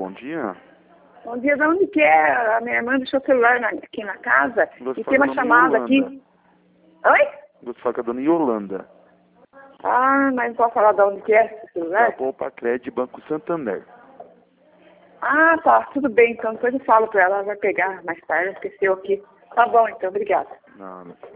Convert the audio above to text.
bom dia. Bom dia, de onde que é? A minha irmã deixou o celular aqui na casa e tem uma chamada aqui. Oi? Você fala com a dona Yolanda. Ah, mas não posso falar de onde que é esse celular? Da Poupa Crédito Banco Santander. Ah, tá, tudo bem, então depois eu falo pra ela, ela vai pegar mais tarde, esqueceu aqui. Tá bom, então, obrigada. Não.